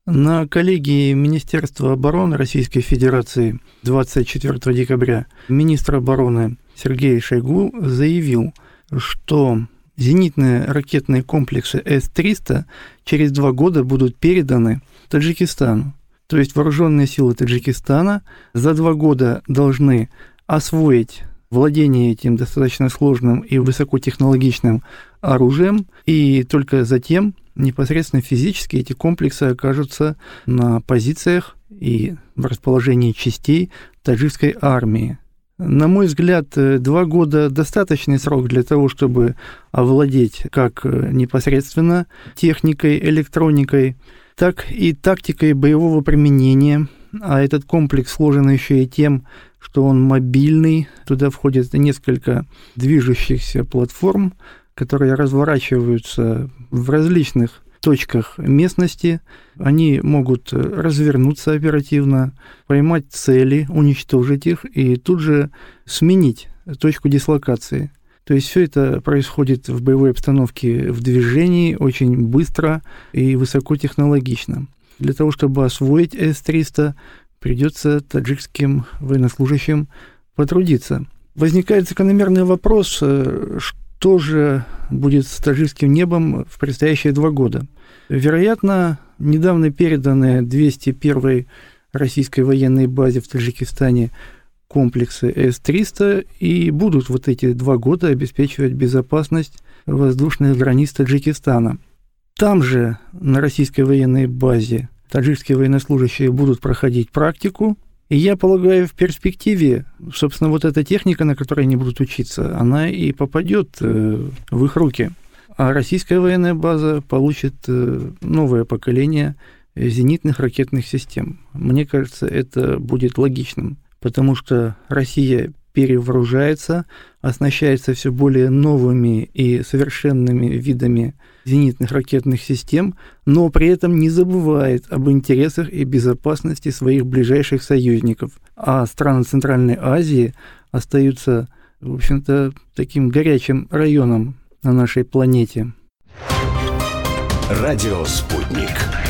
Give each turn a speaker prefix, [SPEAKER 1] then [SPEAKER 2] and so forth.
[SPEAKER 1] На коллегии Министерства обороны Российской Федерации 24 декабря министр обороны Сергей Шойгу заявил, что зенитные ракетные комплексы С-300 через 2 года будут переданы Таджикистану. То есть вооруженные силы Таджикистана за 2 года должны освоить владение этим достаточно сложным и высокотехнологичным оружием, и только затем непосредственно физически эти комплексы окажутся на позициях и в расположении частей таджикской армии. На мой взгляд, 2 года – достаточный срок для того, чтобы овладеть как непосредственно техникой, электроникой, так и тактикой боевого применения. А этот комплекс сложен еще и тем, что он мобильный. Туда входит несколько движущихся платформ, которые разворачиваются в различных точках местности. Они могут развернуться оперативно, поймать цели, уничтожить их и тут же сменить точку дислокации. То есть все это происходит в боевой обстановке в движении очень быстро и высокотехнологично. Для того, чтобы освоить С-300, придется таджикским военнослужащим потрудиться. Возникает закономерный вопрос, что же будет с таджикским небом в предстоящие 2 года. Вероятно, недавно переданные 201-й российской военной базе в Таджикистане комплексы С-300 и будут вот эти 2 года обеспечивать безопасность воздушных границ Таджикистана. Там же, на российской военной базе, таджикские военнослужащие будут проходить практику, и я полагаю, в перспективе, собственно, вот эта техника, на которой они будут учиться, она и попадет в их руки. А российская военная база получит новое поколение зенитных ракетных систем. Мне кажется, это будет логичным, потому что Россия перевооружается, оснащается все более новыми и совершенными видами зенитных ракетных систем, но при этом не забывает об интересах и безопасности своих ближайших союзников. А страны Центральной Азии остаются, в общем-то, таким горячим районом на нашей планете.
[SPEAKER 2] Радио «Спутник».